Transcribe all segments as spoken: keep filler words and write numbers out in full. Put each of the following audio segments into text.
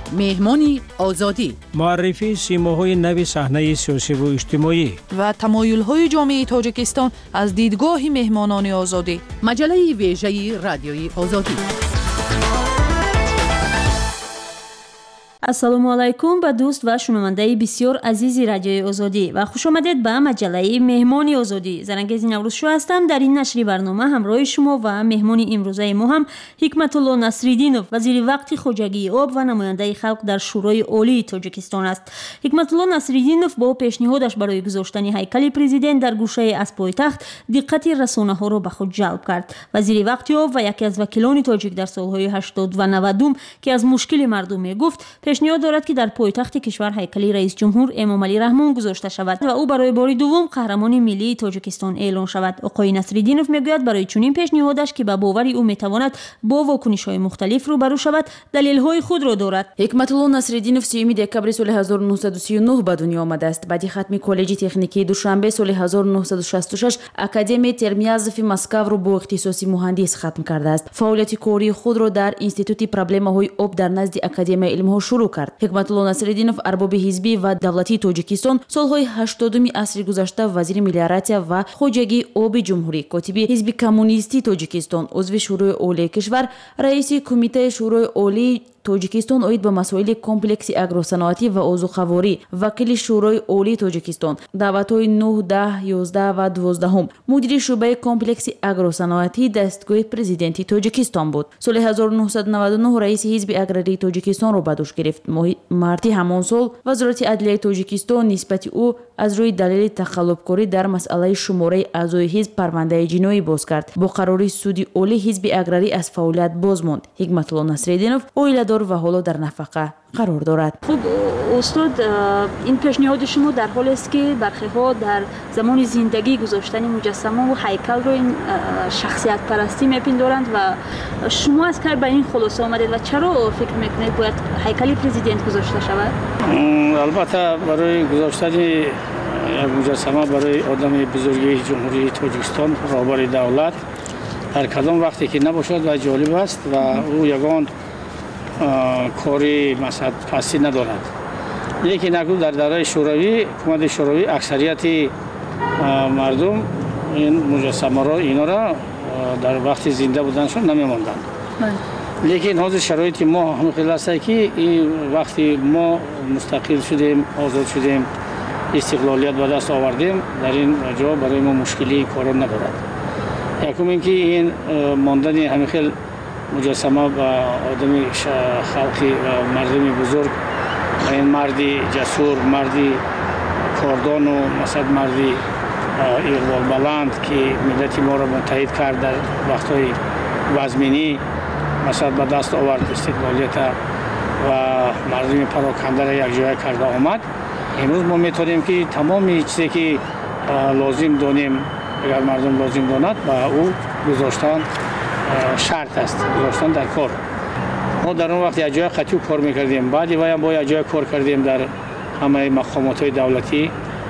مهمانی آزادی، معرفی سیماهای نو صحنه سیاسی و اجتماعی و تمایل‌های جامعه تاجیکستان از دیدگاه مهمانان آزادی. مجله ویژه رادیوی آزادی. ассалому алайкум ба дӯст ва шунавандаи бисёр азизи радиои озодӣ ва хушомадед ба маҷалаи меҳмони озодӣ. Зарангези Наврӯзшо ҳастам. Дар ин нашри барнома ҳамроҳи шумо ва меҳмони имрӯзаи мо ҳам Ҳикматулло Насриддинов, вазири вақти хоҷагии об ва намояндаи халқ дар шӯрои олии Тоҷикистон аст. Ҳикматулло Насриддинов бо пешниҳодаш барои гузоштани ҳайкали президент дар гӯшаи аз пойтахт диққати расонаҳоро ба худ ҷалб кард. Вазири вақти об ва яке аз вакилони тоҷик дар солҳои ҳаштод ва навадум ки аз мушкили мардум мегуфт, пешниҳод дорад ки дар пойтахти кишвар ҳайкали раисҷумҳур Эмомалӣ Раҳмон гузошта шавад ва ӯ барои бори дуввум қаҳрамони миллии Тоҷикистон эълон шавад. Оқои Насриддинов мегӯяд барои чунин пешниҳодаш ки ба бовари ӯ метавонад бо вокунишҳои мухталиф рӯбарӯ шавад, далелҳои худро дорад. Ҳикматулло Насриддинов сиюми декабри соли ҳазору нуҳсаду сию нӯҳ ба дунё омадааст. Баъди хатми коллеҷи техникии Душанбе соли ҳазору нуҳсаду шасту шаш Академияи Термиязови Москавро бо ихтисоси муҳандис хатм кардааст. Фаъолияти кории худро дар Институти проблемаҳои об дар назди Академияи илмҳо шурӯъ кард. Ҳикматулло Насриддинов арбоби ҳизбӣ ва давлатии Тоҷикистон солҳои ҳаштодуми асри гузашта вазири мелиоратсия ва хоҷагии оби ҷумҳурӣ, котиби ҳизби коммунистии Тоҷикистон, узви шӯрои олии кишвар, раиси кумитаи шӯрои олии Тоҷикистон оид ба масоили комплекси агросаноатӣ ва озуқаворӣ, вакили шӯрои олии Тоҷикистон, даъватҳои нӯҳ, даҳ, ёздаҳ ва дувоздаҳум, мудири шӯъбаи комплекси агросаноатӣ дастгоҳи президентии Тоҷикистон буд. Соли ҳазору нуҳсаду наваду нӯҳ раиси ҳизби аграрии Тоҷикистонро ба дӯш гирифт. Моҳи марти ҳамон сол вазорати адлияи Тоҷикистон нисбати ӯ аз рӯи далели тақаллубкорӣ дар масъалаи шумораи аъзои ҳизб парвандаи ҷиноӣ боз кард. Бо қарори суди олӣ ҳизби аграрӣ аз фаъолият боз монд. Ҳикматулло Насриддинов оиладор ва ҳоло дар нафақа қарор дорад. Хуб устод, ин пешниҳоди шумо дар ҳолест ки бархеҳо дар замони зиндагӣ гузоштани муҷассамаву ҳайкалро ин шахсиятпарастӣ мепиндоранд ва шумо аз кай ба ин хулоса омадед ва чаро фикр мекунед бояд ҳайкали президент гузошта шавад? албатта барои гузоштани як муҷассама барои одами бузурги ҷумҳурии Тоҷикистон, роҳбари давлат, дар кадом вақте ки набошад ва ҷолиб аст ва ӯ ягон кори масъад пастӣ надорад. лекин акнун дар давраи шӯравӣ, ҳукумати шӯравӣ аксарияти мардум ин муҷассамаро инора дар вақти зинда буданашон намемонданд. лекин ҳозир шароити мо ҳамин аст ки вақти мо мустақил шудем, озод шудем, истиқлолият ба даст овардем, дар ин ҷо барои мо мушкилии корон надорад. якум ин ки ин мондани ҳамин хел муҷассама ба одами халқи мардуми бузург, ин марди ҷасур, марди кордону масад марди иқболбаланд ки миллати моро муттаҳид кард дар вақтҳои вазминӣ, масад ба даст овард истиқлолията ва мардуми парокандаро якҷоя карда омад. имрӯз мо метавонем ки тамоми чизе ки лозим донем, агар мардум лозим донад, ба ӯ гузоштан шарт аст, гузоштан дар кор. мо дар он вақт якҷоя қатъиу кор мекардем, баъди ваям бо якҷоя кор кардем, дар ҳамаи мақомотҳои давлатӣ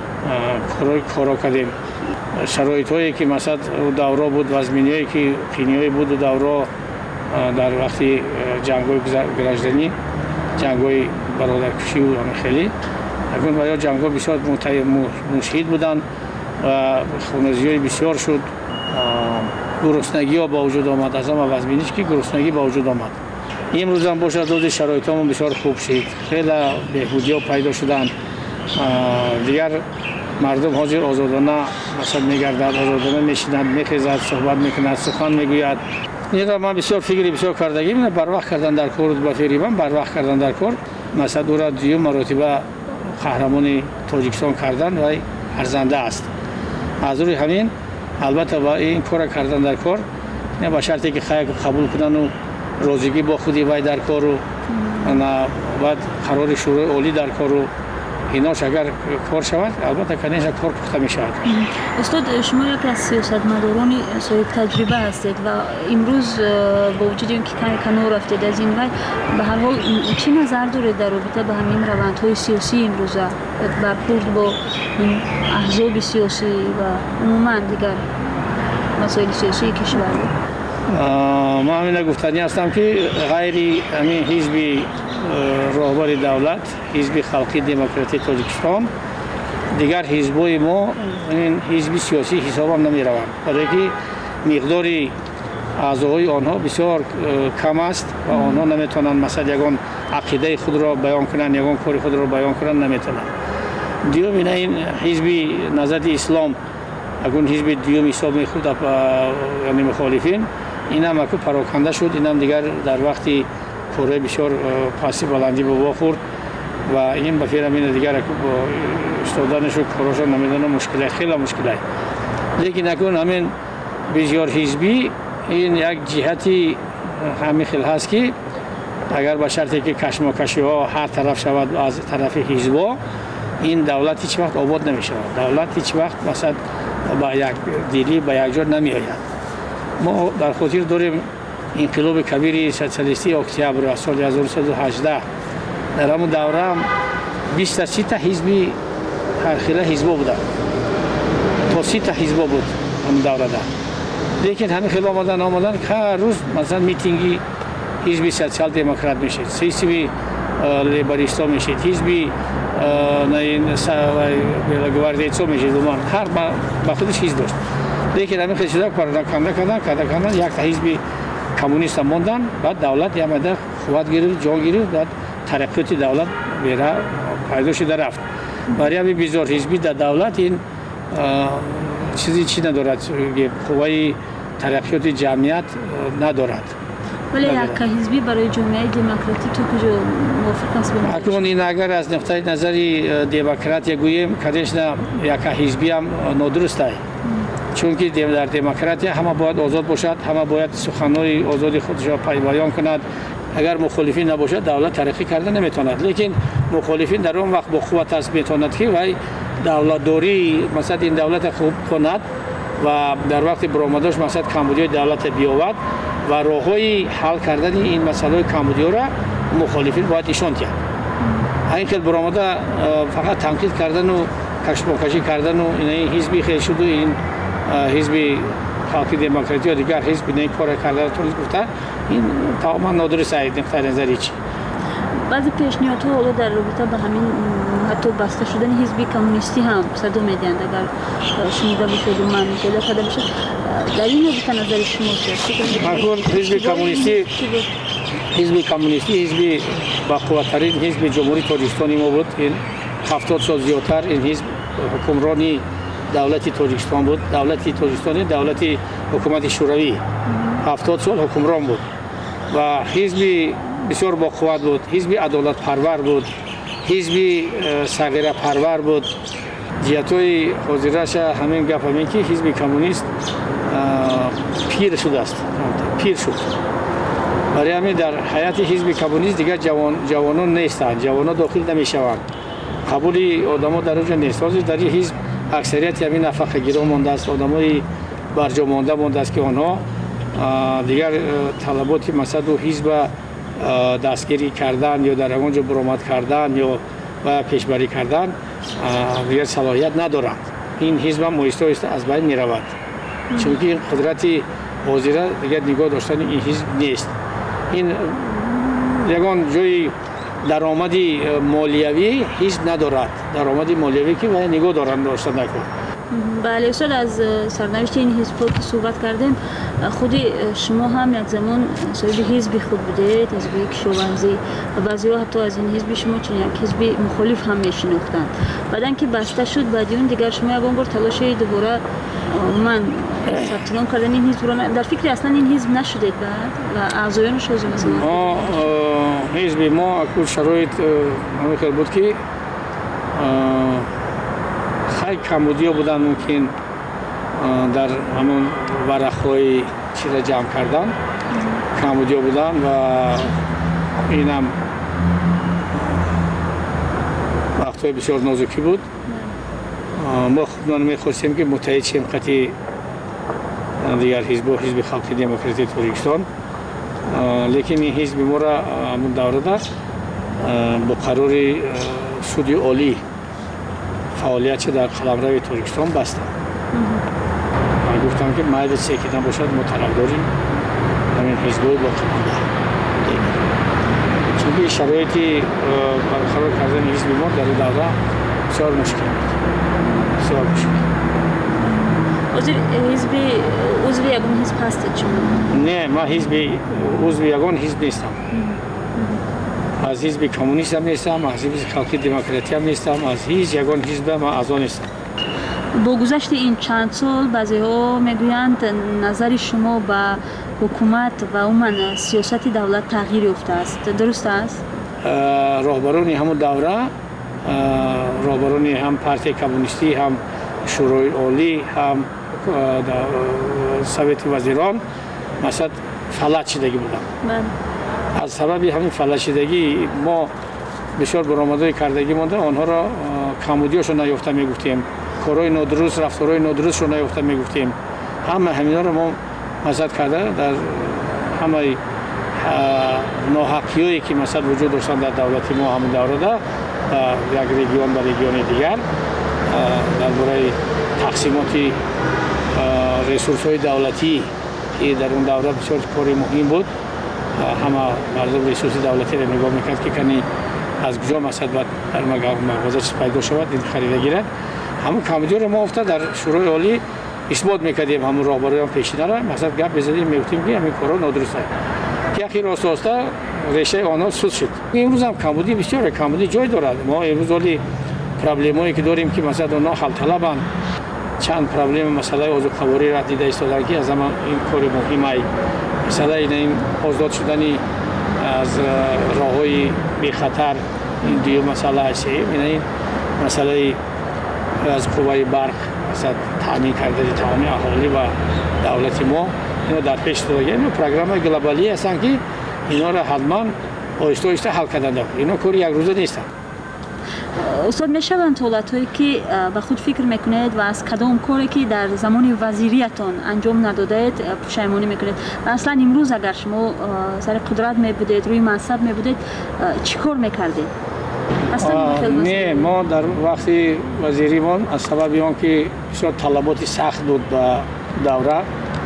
коро кардем. шароитҳое ки масад давро буд, вазминиҳое ки қиниҳое буду давро дар вақти ҷангҳои гражданӣ, ҷангҳои бародаркушиву ҳамихелӣ, акнун ба ё ҷангҳо бисёр мушҳид буданд ва хуназиҳои бисёр шуд. гуруснагиҳо ба вуҷуд омад, аз ҳама вазминиш ки гуруснагӣ ба вуҷуд омад. имрӯзам бошад доди шароитҳомон бисёр хуб шид, хеле беҳбудиҳо пайдо шуданд. дигар мардум ҳозир озодона масад мегардад, озодона мешинад, мехезад, суҳбат мекунад, сухан мегӯяд. инро ман бисёр фикри бисёр кардагӣ барвақт кардан дар кор, ба фикри ман барвақт кардан дар кор, масад ӯра дуюм маротиба қаҳрамони Тоҷикистон кардан вай арзанда аст. аз рӯи ҳамин албатта ба ин кора кардан дар кор ба шарте ки хаяк қабул кудану розигӣ бо худи вай дар кору баъд қарори шӯрои олӣ дар кору инош агар кор шавад, албатта конечно кор пухта мешавад. устод, шумо яке аз сиёсатмадорони соҳиб таҷриба ҳастед ва имрӯз бо вуҷуди он ки каме канор рафтед аз ин вай, ба ҳар ҳол чӣ назар доред дар робита ба ҳамин равандҳои сиёсии имрӯза, бархӯрд бо ин аҳзоби сиёсӣ ва умуман дигар масоили сиёсии кишвар? ман ҳамина гуфтанӣ ҳастам ки ғайри ҳамин ҳизби راهبر دولت حزب خلقی دموکراتی تاجیکستان دیگر حزبای ما این حزب سیاسی حساب هم نمی روند برای که مقداری اعضای آنها بسیار کم است و آنها نمیتونند مثلا یگان عقیده خود را بیان کنند یگان کار خود را بیان کنند نمیتونند. دیوم این حزب نهضت اسلام اگون حزب دیوم حساب میخورد یعنی مخالفین این هم اکو پراکنده شد این هم دیگر در وقتی کاره بسیار پاسی بلندی به وا خورد و این به فیر همین دیگر اکو با استادانش و کاراشان نمیدونه مشکل خیلی مشکل لیکن اکون همین بسیار حزبی این یک جهتی همین خیلی هست که اگر با شرطی که کشمکشی ها هر طرف شود از طرف حزبا این دولت هیچ وقت آباد نمی شود دولت هیچ وقت مثلا با یک دیلی با یک جا نمی آید. ما در خاطر داریم انقلاب کبیر سوسیالیستی اکتبر سال هزار و سیصد و هجده در همون دوره هم بیست تا سی تا حزبی هر خیلی حزبا بودن تا سی تا حزبا بود همون دوره ده لیکن همین خیلی آمدن آمدن که هر روز مثلا میتینگی حزب سوسیال دموکرات میشید حزب لیبریستا میشید حزب گواردیچو میشید هر با خودش حزب داشت لیکن همین خیلی شده کنده کنده کنده کنده یک تا حزب کمونیست هم موندن بعد دولت یامده قوت گرفت جا گرفت بعد ترقیات دولت بیره پیدا شده رفت برای همین بسیار حزبی در دولت این چیزی چی ندارد قوای ترقیات جمعیت ندارد ولی یک حزبی برای جامعه دموکراتی تو کجا موافق است؟ اکنون این اگر از نقطه نظری دموکراتی گوییم کدیش نه یک حزبی هم نادرست است چون که در دموکراتی همه باید آزاد باشد همه باید سخنهای آزادی خودش را بیان کند اگر مخالفین نباشد دولت ترقی کرده نمیتواند لیکن مخالفین در اون وقت با قوت است میتواند که وای دولت داری مثلا این دولت خوب کند و در وقت برآمدش مثلا کمبودی دولت بیاورد و راههای حل کردن این مسئله کمبودی را مخالفین باید نشان دهند. این خیلی برآمده فقط تنقید کردن و کشمکشی کردن و این حزبی خیلی شد و این حزب خلقی دموکراتی و دیگر حزب این کار کردن تو گفته این تماما نادرست است نقطه نظری چی بعضی پیشنهادها حالا در رابطه با همین حتی بسته شدن حزب کمونیستی هم صدو میدهند اگر شنیده باشید و من پیدا کرده باشد در این رابطه نظر شما چیست؟ حزب کمونیستی حزب کمونیستی حزب با قوت‌ترین حزب جمهوری تاجیکستان ما بود این هفتاد سال زیادتر این حزب حکمرانی دولتی تاجیکستان بود دولتی تاجیکستان دولت حکومت شوروی هفتاد سال حکمران بود و حزب بسیار با قوت بود حزب عدالت پرور بود حزب صغیره پرور بود جهت‌های حاضرش همین گپ همین که حزب کمونیست پیر شده است پیر شد برای همین در حیات حزب کمونیست دیگر جوان جوانان نیستند جوانان داخل نمیشوند قبول آدم‌ها در اونجا نیست در این حزب اکثریت همین نفقه‌گیران مانده است آدمای برجا مانده مانده است که آنها دیگر طلبات مثلا دو حزب دستگیری کردن یا در اونجا برآمد کردن یا و پیشبری کردن دیگر صلاحیت ندارند این حزب هم آهسته آهسته از بین می رود چون که قدرت حاضره دیگر نگاه داشتن این حزب نیست این یگان جای درآمدی مالیوی حزب ندارد درآمدی مالیوی که باید نگاه دارن داشتن نکن بله استاد از سرنوشت این حزب که صحبت کردیم خود شما هم یک زمان صاحب حزب خود بودید حزب کشاورزی و بعضی‌ها حتی از این حزب شما چون یک حزب مخالف هم میشناختند بعدن که بسته شد بعد اون دیگر شما یگان بار تلاش دوباره من ثبت نام کردن این حزب را در فکر اصلا این حزب نشدید بعد و اعضایانش حزب مثلا ما حزب ما اکو شرایط همین بود که خیلی کمبودی بودن ممکن در همون ورق‌های چیز را جمع کردن کمبودی بودن و اینم وقت‌های بسیار نازکی بود ما خودمان می‌خواستیم که متحد شیم قطعی دیگر حزب و حزب خلقی دموکراتی تاجیکستان لیکن این حزب ما را همون دوره در با قرار سودی عالی فعالیت در قلمرو تاجیکستان بستند. من گفتم که مایل سکیدن باشد ما طرفداریم همین حزب‌های با قلمرو چون که شرایطی برقرار کردن حزب ما در دوره بسیار مشکل بود. بسیار مشکل. وزیر حزب عضو یگان حزب هستید شما؟ نه، ما حزب عضو یگان حزب نیستم. از حزب کمونیست هم نیستم، از حزب خلقی دموکراتی هم نیستم، از هیچ یگان حزب ما از آن نیستم. با گذشت این چند سال بعضی‌ها میگویند نظر شما به حکومت و عموما سیاست دولت تغییر یافته است. درست است؟ راهبران همون دوره، راهبران هم پارتی کمونیستی، هم شورای عالی، هم سویت وزیران مثلا فلج شدگی بودن. از سبب همین فلج شدگی ما بسیار برآمدهای کردگی مونده، آنها را کمبودیاشو نیافته میگفتیم، کارهای نادرست، رفتارهای نادرست رو نیافته میگفتیم. همه همینا رو ما مزد کرده در همه ناحقیایی که مثلا وجود داشتن در دولت ما همین دوره ده، یک ریگیون به ریگیون دیگر درباره تقسیمات ریسورس های دولتی که در اون دوره بسیار کاری مهم بود. همه مردم ریسورس دولتی را نگاه میکرد که کنی از کجا مثلا باید در مغازه چیز پیدا شود این خریده گیرد. همون کمبودی رو ما افتاد در شورای عالی اثبات میکردیم، همون راهبران پیشینه را مثلا گپ بزدیم میگفتیم که همین کارا نادرست است که اخیر راست راست ریشه آنها سود شد. امروز هم کمبودی بسیار کمبودی جای دارد. ما امروز ولی پرابلمایی که داریم که مثلا اونها حل طلبن، چند پرابلم مسئله آذوقه‌واری را دیده ایستادن که از این کار مهمه مثلا این آزاد شدنی از راههای بی خطر این دیو مسئله است. این مسئله از قوای برق مثلا تامین کردن تمامی اهالی و دولت ما اینا در پیش داده. این پروگرام گلوبالی هستن که اینا را حتما آهسته آهسته حل کردن. اینا کاری یک روزه نیستن. استاد میشوند حالت‌هایی که به خود فکر میکنید و از کدام کاری که در زمان وزیریتان انجام ندادید پشیمانی میکنید و اصلا امروز اگر شما سر قدرت می بودید، روی منصب می بودید، چی کار میکردید؟ نه، ما در وقتی وزیریمان از سبب آن که بسیار طلبات سخت بود به دوره،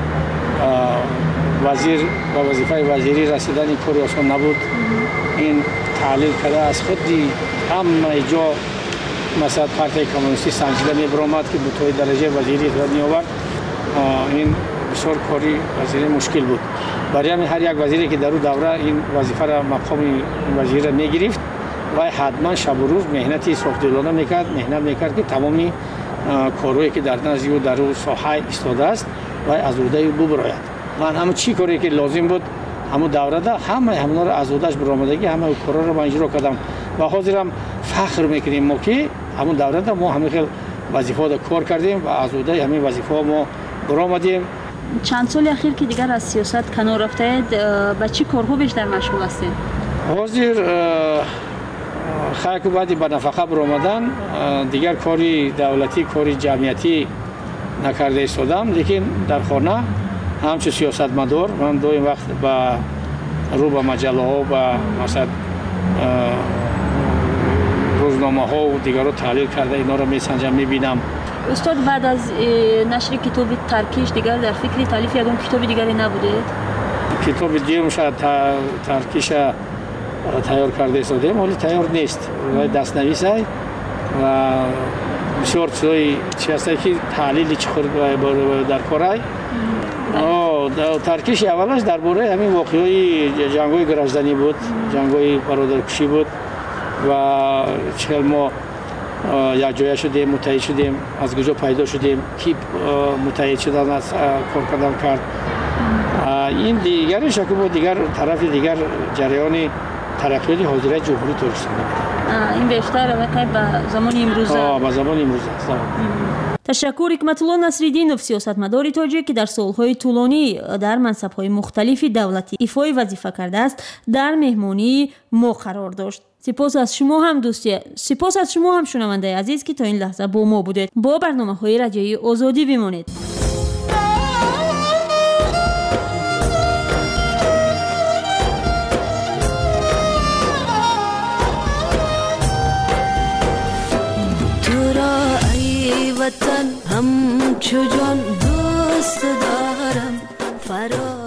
وزیر و وظیفه وزیری رسیدن کاری آسان نبود. این تحلیل کرده از خودی همه جا مثلا پارتی کمونیستی سنجیده می‌برآمد که به توی درجه وزیری را می‌آورد. این بسیار کاری وزیری مشکل بود. برای همین هر یک وزیری که در اون دوره این وظیفه را مقام وزیر را می‌گرفت و حتما شب و روز مهنتی صبحدلانه می‌کرد، مهنت می‌کرد که تمامی کارهایی که در نزد او در اون ساحه ایستاده است و از عهده او ببراید. من همون چی کاری که لازم بود همون دوره ده همه همونا رو از عهده‌اش برآمدگی همه کارا رو من اجرا کردم و حاضرم فخر میکنیم ما که همون دوره ده ما همه خیلی وظیفه رو کار کردیم و از عهده همین وظیفه ما برآمدیم. چند سال اخیر که دیگر از سیاست کنار رفتید، به چی کارها بیشتر مشغول هستید؟ حاضر خیلی بعدی به نفقه برآمدن دیگر کاری دولتی کاری جمعیتی نکرده ایستادم، لیکن در خانه همچون سیاستمدار من دو این وقت با رو به مجله ها و مثلا روزنامه ها و دیگر رو تحلیل کرده اینا رو میسنجم میبینم. استاد بعد از نشر کتاب ترکیش دیگر در فکر تالیف یگان کتاب دیگری نبوده؟ کتاب دیگه شاید ترکیش تیار کرده ایستادیم ولی تیار نیست، دستنویس است و بسیار چیزایی چی هسته که تحلیلی چخور در کارای ترکیش اولش درباره همین واقعی جنگ‌های گرجدنی بود، جنگ‌های برادرکشی بود و چهل ما یک جای شدیم، متحد شدیم، از کجا پیدا شدیم، کی متحد شدن از کار کردن کرد. این دیگرش که بود دیگر طرف دیگر جریان ترقیاتی حاضره جمهوری ترکستان. این بیشتر واقعا به زمان امروزه. آه به زمان امروزه. تشکر حکمت‌الله نصرالدینов سیاستمداری تاجیک که در سالهای طولانی در منصب‌های مختلف دولتی ایفای وظیفه کرده است در مهمانی ما قرار داشت. سپاس از شما هم دوستی، سپاس از شما هم شنونده عزیز که تا این لحظه با ما بودید. با برنامه‌های رادیویی آزادی بمانید. وطن همچو جان دوست دارم فرا